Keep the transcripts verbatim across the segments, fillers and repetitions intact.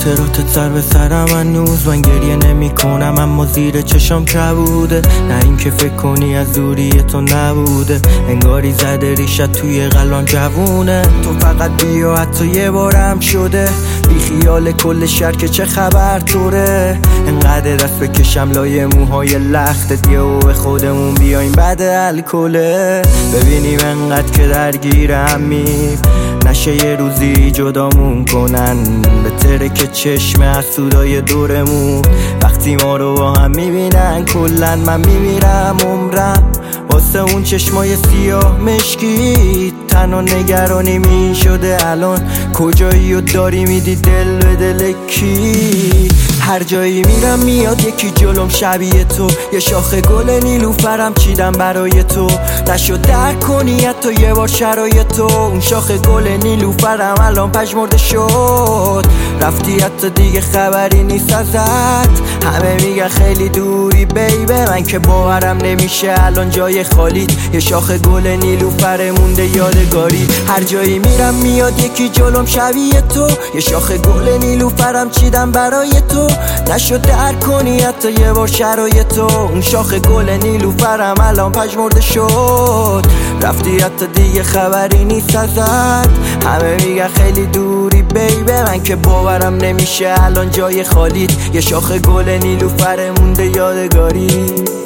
خاطرات سر به سرم هنوز، من گریه نمی کنم اما زیر چشام کبوده. نه این که فکر کنی از دوری تو نبوده، انگاری زده ریشت توی قلبم جوونه. تو فقط بیا حتی یه بارم شده، بی خیال کل شهر که چه خبر توره. انقدر دست بکشم لای موهای لختت یه و به خودمون بیایم بعد الکله. ببینیم انقدر که درگیرمیم نشه یه روزی جدامون کنن، به تره که چشم حسودای دورمون وقتی ما رو با هم میبینن. کلن من میمیرم عمرم واسه اون چشمای سیاه مشکی، تنها نگرانی می شده الان کجایی و داری میدی دل به دل کی. هر جایی میرم میاد یکی جلوم شبیه تو، یه شاخه گل نیلوفرم چیدم برای تو. نشد درک کنی حتی یه بار شرایط تو، اون شاخه گل نیلوفرم الان پژمرده شد. رفتی حتی دیگه خبری نیست ازت، همه میگن خیلی دوری بیبه، من که باورم نمیشه الان جای خالیت. یه شاخه گل نیلوفر مونده یادگاری، هر جایی میرم میاد یکی جلوم شبیه تو، یه شاخه گل نیلوفرم چیدم برای تو. نشد درک کنی حتی یه بار شرایط تو، اون شاخه گل نیلوفرم الان پژمرده شد. رفتی حتی دیگه خبری نیست ازت، همه میگن خیلی دوری بیبه، من که باورم نمیشه الان جای خالیت. یه شاخه گل نیلوفر مونده یادگاری. به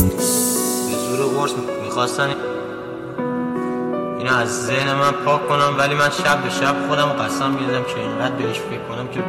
زور و قرص میخواستن اینو از ذهن من پاک کنم، ولی من شب به شب خودم قسم میدادم که اینقدر بهش فکر کنم که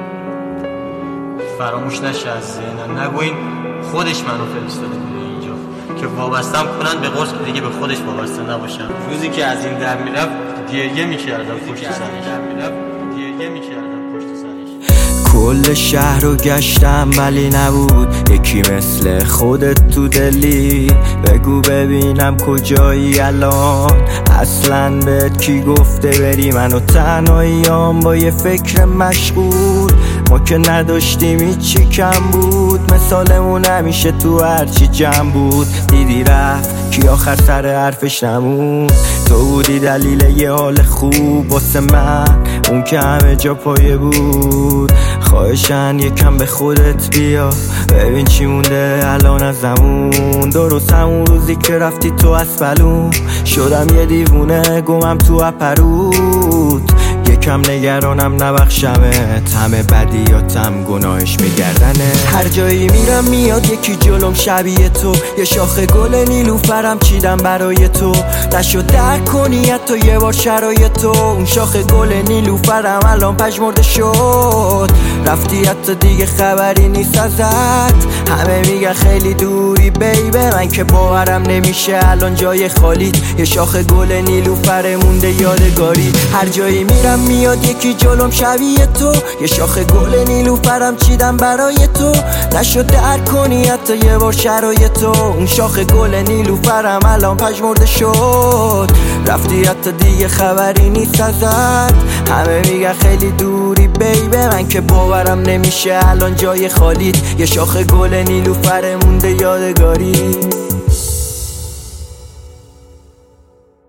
فراموش نشه از ذهنم. نگو این خودش منو فرستاده بوده اینجا که وابستم کنن به قرص که دیگه به خودش وابسته نباشم. روزی که از این در میرفت گریه میکردم پشت سرش، گریه میکردم پشت سرش. کل شهر رو گشتم ولی نبود یکی مثل خودت تو دلی. بگو ببینم کجایی الان، اصلا بهت کی گفته بری؟ منو تنهاییام با یه فکر مشغول، ما که نداشتیم هیچی کم بود، مثالمون همیشه تو هرچی جمع بود. دیدی رفت کی آخر سر حرفش نمون، تو بودی دلیل یه حال خوب واسه من، اون که همه جا پایه بود. خواهشن یکم به خودت بیا ببین چی مونده الان از زمون. درست همون روزی که رفتی تو اسفلون شدم یه دیوونه گمم تو اپرود. یکم نگرانم نبخشمت، همه بدیاتم گناهش میگردنه. هر جایی میرم میاد یکی جلوم شبیه تو، یه شاخه گل نیلوفرم چیدم برای تو. نشد درک کنی حتی یه بار شرایط تو، اون شاخه گل نیلوفرم الان پژمرده شد. رفتی حتی دیگه خبری نیست ازت، همه میگن خیلی دوری بیبه، من که باورم نمیشه الان جای خالیت. یه شاخه گل نیلوفر مونده یادگاری، هر جایی میرم میاد یکی جلوم شبیه تو، یه شاخه گل نیلوفرم چیدم برای تو. نشد درک کنی حتی یه بار شرایط تو، اون شاخه گل نیلوفرم الان پژمرده شد. رفتی حتی دیگه خبری نیست ازت، همه میگن خیلی دوری بیبه، من که باورم نمیشه الان جای خالیت. یه شاخه گل نیلوفر مونده یادگاری.